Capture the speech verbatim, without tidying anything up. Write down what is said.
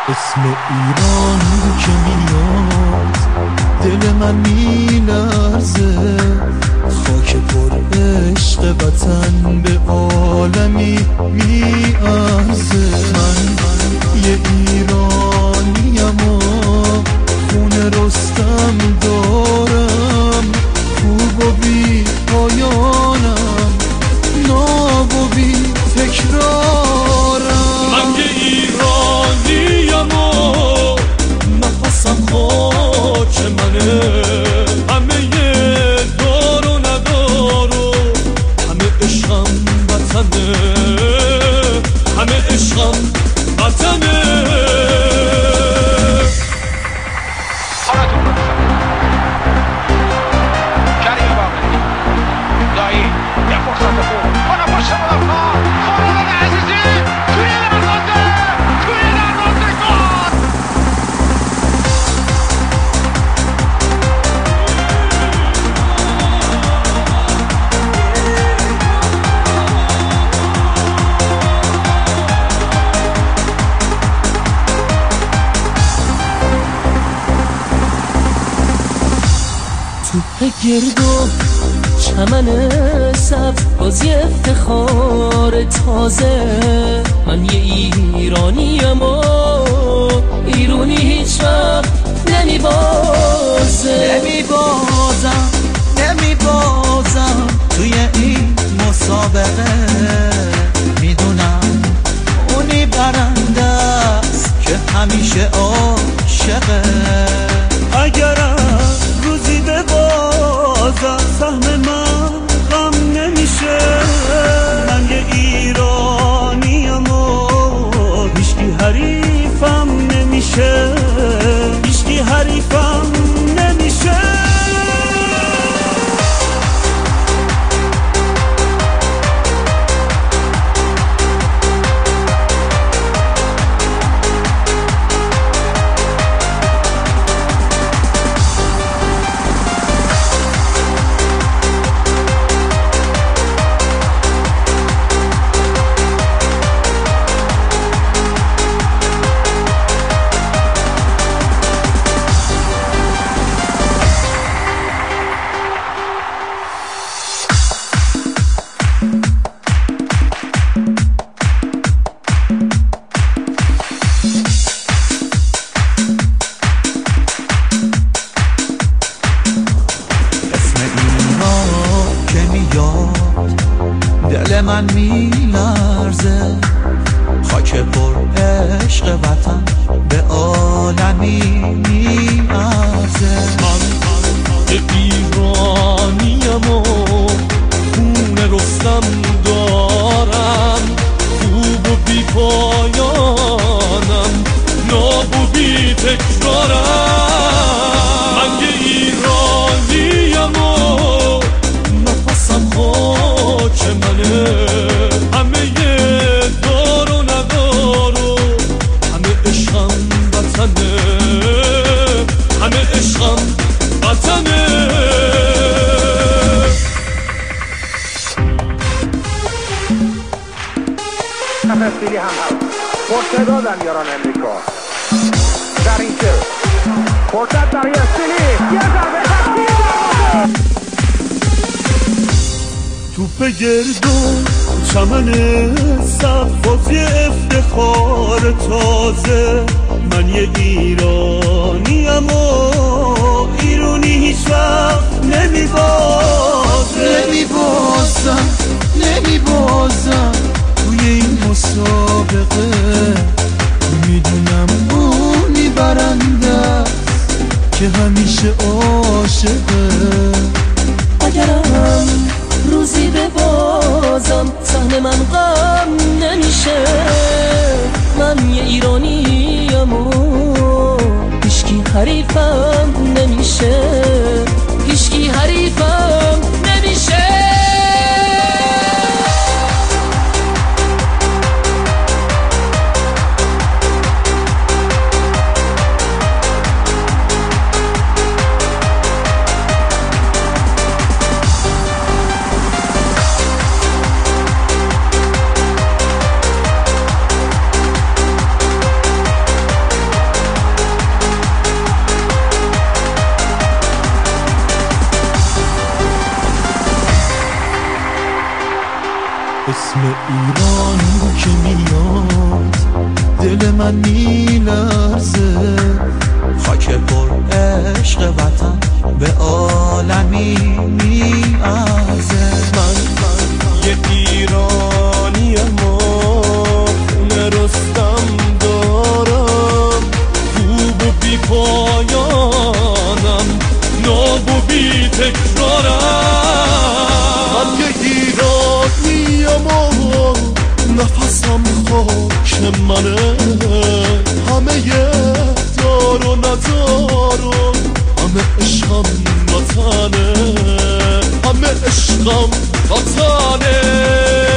اسم ایران که میاد دل من میلرزه، خاک پر عشق وطن به عالمی میارزه. من یه ایرانیم و خون رستم دارم، خوب و بی پایانم، ناب و بی تکرارم. من که ایرانیم و نفسم خاک منه، همه دار و ندار و همه عشقم وطنه، همه عشقم وطنه. کریم باقری دایی یه فرصت خوب کنه پشت مدافع خالد عزیزی توی دروازه، توی دروازه گل. توپ گرد و چمن سبز، بازی افتخار تازه. من یه ایرانیم و ایرونی هیچ وقت نمیبازه. نمیبازم نمیبازم توی این مسابقه، میدونم اونی برنده است که همیشه عاشقه. اگرم روزی به بازم سهم من غم نمیشه، من یه ایرانیم و هیچکی حریفم نمیشه، هیچکی حریفم نمیشه. دل من میلرزه، خاک پر عشق وطن به عالمی میارزه. من ایرانیم و خون رستم دارم، خوب و بی پایانم، ناب و بی تکرارم. من یه ایرانیم و نفسم خاک منه، همه دار و ندار و همه عشقم وطنه، همه عشقم وطنه. نفسیلی هم هست پرتدادن یاران امریکا در این که فرصت برای استیلی، یه ضربه خطی توپ گرد و چمن سبز، بازی افتخار تازه. من یه ایرانیم و ایرونی هیچ وقت نمیبازه. نمیبازم نمیبازم توی این مسابقه، میدونم اونی برنده است که همیشه عاشقه. اگرم روزی به بازم سهم من غم نمیشه، من یه ایرانیم و هیچکی حریفم نمیشه، هیچکی حریفم نمیشه. ایران که میاد دل من میلرزه، خاک پر عشق وطن به عالمی میارزه. من یه ایرانیم و خونه رستم دارم، خوب و بی پایانم، ناب و بی تکرارم. من یه ایرانیم و نفسم خاک منه، همه یه دار و ندار و همه عشقم وطنه، همه عشقم وطنه.